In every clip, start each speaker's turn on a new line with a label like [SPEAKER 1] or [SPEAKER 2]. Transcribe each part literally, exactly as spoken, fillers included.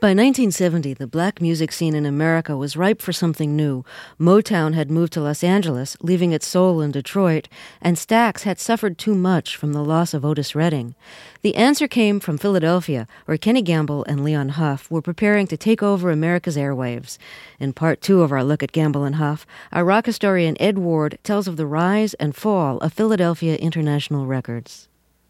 [SPEAKER 1] By nineteen seventy, the black music scene in America was ripe for something new. Motown had moved to Los Angeles, leaving its soul in Detroit, and Stax had suffered too much from the loss of Otis Redding. The answer came from Philadelphia, where Kenny Gamble and Leon Huff were preparing to take over America's airwaves. In part two of our look at Gamble and Huff, our rock historian Ed Ward tells of the rise and fall of Philadelphia International Records.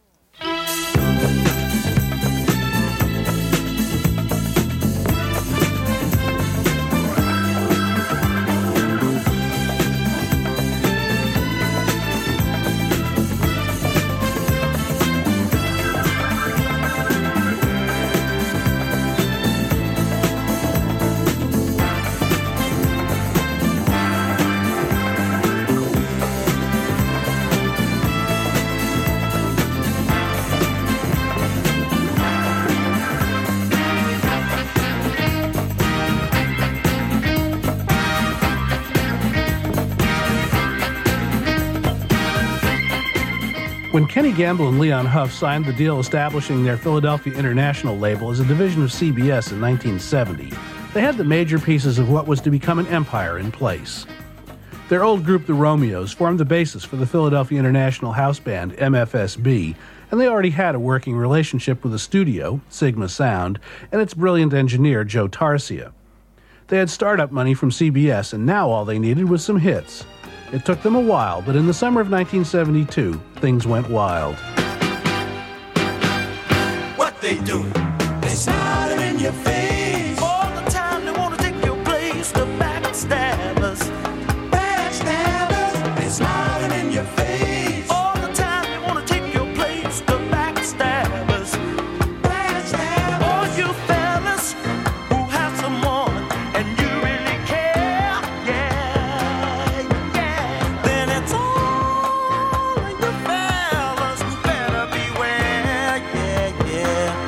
[SPEAKER 2] When Kenny Gamble and Leon Huff signed the deal establishing their Philadelphia International label as a division of C B S in nineteen seventy, they had the major pieces of what was to become an empire in place. Their old group, the Romeos, formed the basis for the Philadelphia International house band, M F S B, and they already had a working relationship with the studio, Sigma Sound, and its brilliant engineer, Joe Tarsia. They had startup money from C B S, and now all they needed was some hits. It took them a while, but in the summer of nineteen seventy-two, things went wild.
[SPEAKER 3] What they do, they smile in your face. All the time they want to take your place, the backstabbers. Backstabbers, they smiling in your face. All the time they want to take your place, the backstabbers. Backstabbers, all you fellas who have someone and you really care, yeah, yeah. Then it's all in you fellas who better beware, yeah, yeah.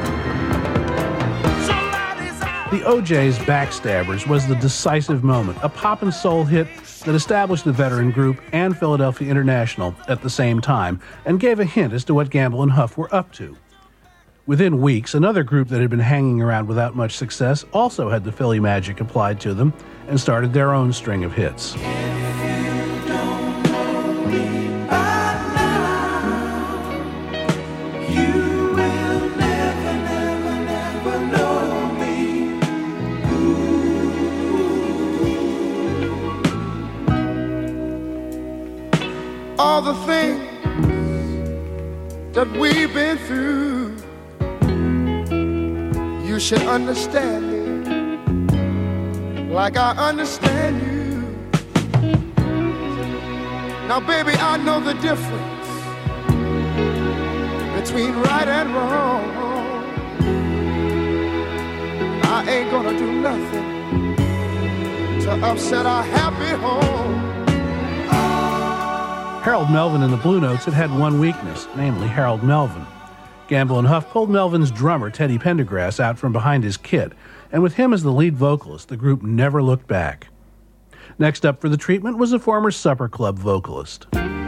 [SPEAKER 3] Somebody's out.
[SPEAKER 2] The O J's Backstabbers was the decisive moment, a pop and soul hit that established the veteran group and Philadelphia International at the same time and gave a hint as to what Gamble and Huff were up to. Within weeks, another group that had been hanging around without much success also had the Philly magic applied to them and started their own string of hits.
[SPEAKER 4] All the things that we've been through, you should understand me like I understand you. Now, baby, I know the difference between right and wrong. I ain't gonna do nothing to upset our happy home.
[SPEAKER 2] Harold Melvin and the Blue Notes had had one weakness, namely Harold Melvin. Gamble and Huff pulled Melvin's drummer, Teddy Pendergrass, out from behind his kit, and with him as the lead vocalist, the group never looked back. Next up for the treatment was a former Supper Club vocalist.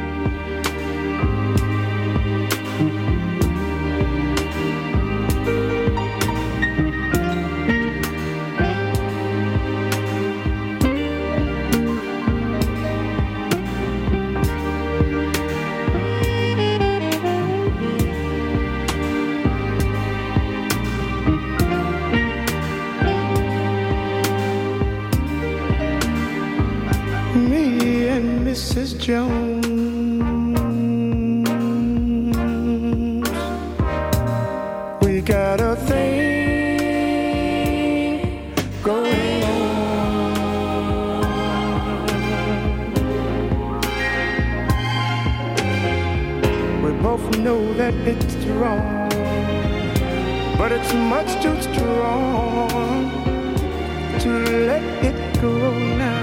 [SPEAKER 4] Missus Jones, we got a thing going on. We both know that it's wrong, but it's much too strong to let it go now.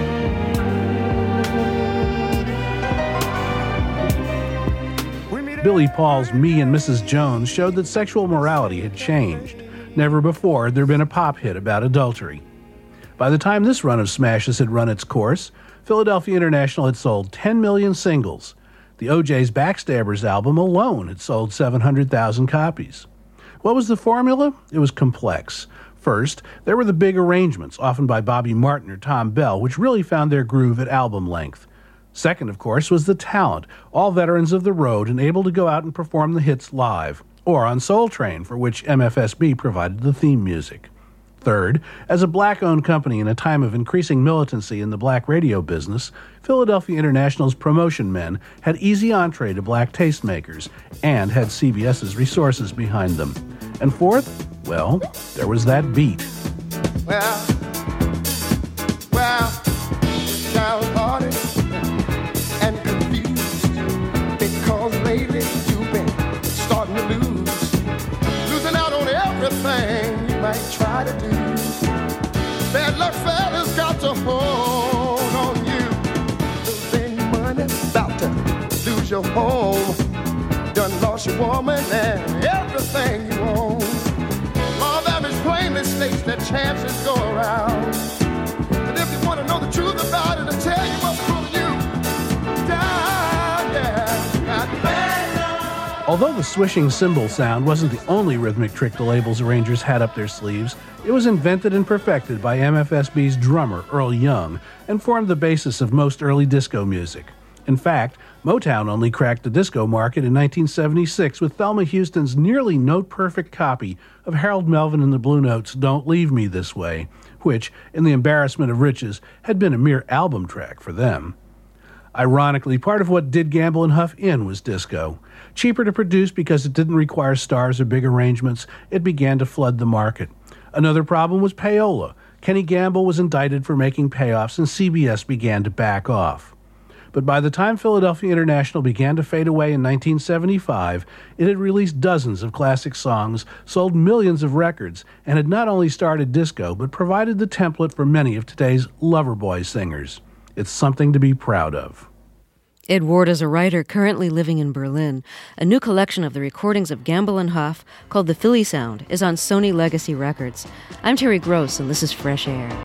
[SPEAKER 2] Billy Paul's Me and Missus Jones showed that sexual morality had changed. Never before had there been a pop hit about adultery. By the time this run of smashes had run its course, Philadelphia International had sold ten million singles. The O J's Backstabbers album alone had sold seven hundred thousand copies. What was the formula? It was complex. First, there were the big arrangements, often by Bobby Martin or Tom Bell, which really found their groove at album length. Second, of course, was the talent, all veterans of the road and able to go out and perform the hits live, or on Soul Train, for which M F S B provided the theme music. Third, as a black-owned company in a time of increasing militancy in the black radio business, Philadelphia International's promotion men had easy entree to black tastemakers and had CBS's resources behind them. And fourth, well, there was that beat.
[SPEAKER 4] Well, well, downhearted and confused because lately you've been starting to lose, losing out on everything you might try to do. Bad luck fella's got to hold on you. Losing money, about to lose your home. Done lost your woman and everything you own. Law of average plainly states that chances go around. And if you want to know the truth about it, I'll tell you what's pulling you down, yeah. Got bad luck.
[SPEAKER 2] Although the swishing cymbal sound wasn't the only rhythmic trick the label's arrangers had up their sleeves, it was invented and perfected by M F S B's drummer, Earl Young, and formed the basis of most early disco music. In fact, Motown only cracked the disco market in nineteen seventy-six with Thelma Houston's nearly note-perfect copy of Harold Melvin and the Blue Notes' Don't Leave Me This Way, which, in the embarrassment of riches, had been a mere album track for them. Ironically, part of what did Gamble and Huff in was disco. Cheaper to produce because it didn't require stars or big arrangements, it began to flood the market. Another problem was payola. Kenny Gamble was indicted for making payoffs, and C B S began to back off. But by the time Philadelphia International began to fade away in nineteen seventy-five, it had released dozens of classic songs, sold millions of records, and had not only started disco, but provided the template for many of today's Loverboy singers. It's something to be proud of.
[SPEAKER 1] Ed Ward is a writer currently living in Berlin. A new collection of the recordings of Gamble and Huff, called The Philly Sound, is on Sony Legacy Records. I'm Terry Gross, and this is Fresh Air.